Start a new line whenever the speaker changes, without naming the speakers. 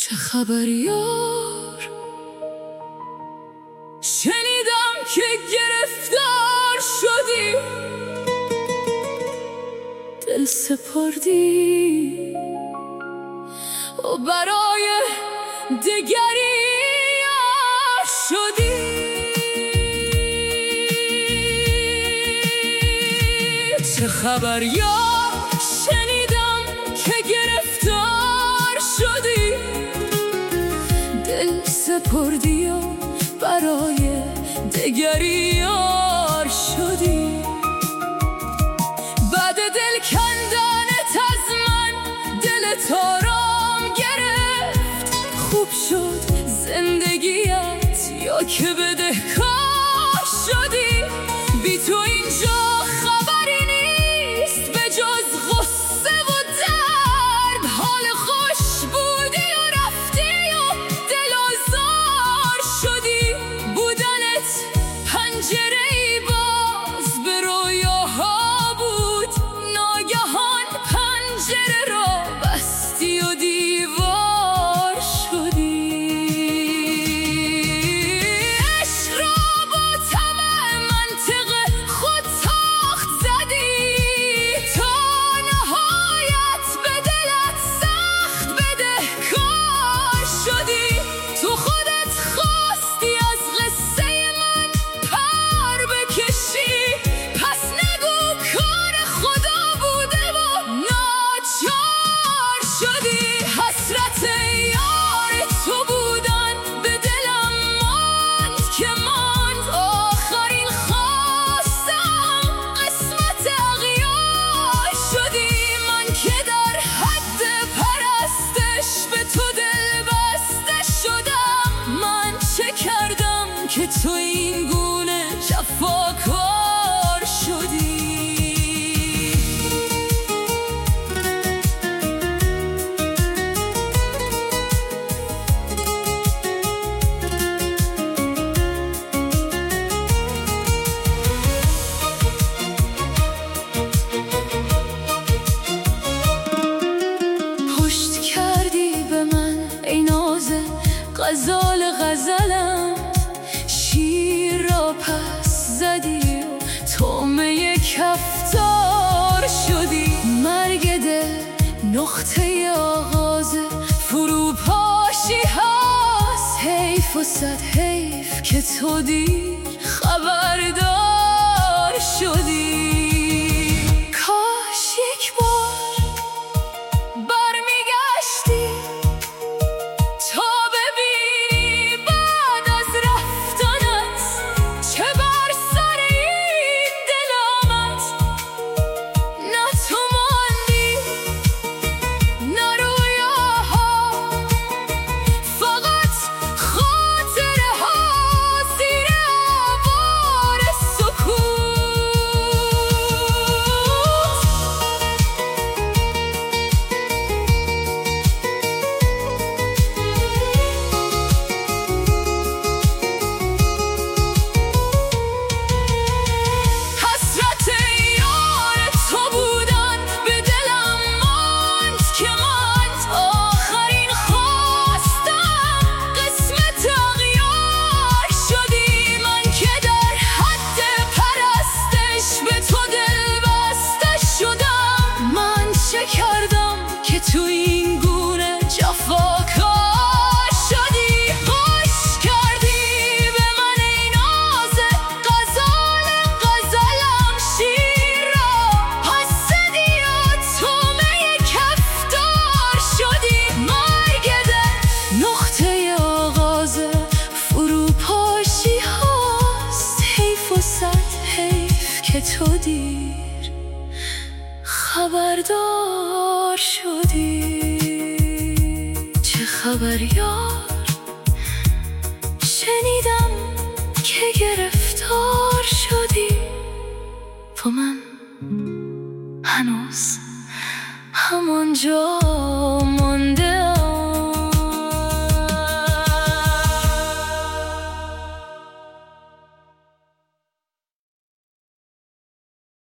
چه خبر یار؟ شنیدم که گرفتار شدی، دل سپردی و برای دگری یار شدی. چه خبر یار؟ شنیدم که گرفتار شدی، دل سپردی و برای دگری یار شدی. بعد دل کندنت از من دل تارام گرفت، خوب شد زندگیت یا که بدهکار شدی. بی تو اینجا خبری نیست به جز غصه و درد، حال خوش بودی و رفتی و دل آزار شدی. بودنت پنجره‌ای باز به رویاها بود، ناگهان پنجره را بستی و دیوار شدی. عشق را با طمع منطق خود تاخت زدی، تا نهایت به دلت سخت بدهکار شدی. تو خودت خواستی از قصه من پر بکشی، پس نگو کار خدا بوده و ناچار شدی. حسرت یار تو بودن به دلم ماند که ماند، آخرین خواستم قسمت اغیار شدی. من که در حد پرستش به تو دل بسته شدم، من چه کردم که تو این گونه جفاکار شدی؟ پشت کردی به من ای ناز غزال غزلم، شیر را پس زدی و طعمه کفتار شدی. مرگ دل نقطه آغاز فروپاشی هست، حیف و صد حیف که تو دیر خبردار شدی. کاش یک بار برمیگشتی تا ببینی بعد از رفتنت چه بر سر این دل آمد. نه تو ماندی نه رویاها، فقط خاطره ها زیر آوار سکوت. حسرت یار تو بودن به دلم ماند که ماند، آخرین خواستم قسمت اغیار شدی. من که در حد پرستش به تو دل بسته شدم، من چه کردم که تو این گونه جفاکار شدی؟ خوش کردی به من ای ناز غزال غزلم، شیر را پس زدی و طعمه کفتار شدی. مرگ دل نقطه آغاز فروپاشی هاست، حیف و صد حیف که تو دیر خبردار شدی. چه خبر یار؟ شنیدم که گرفتار شدی و من هنوز همانجا مانده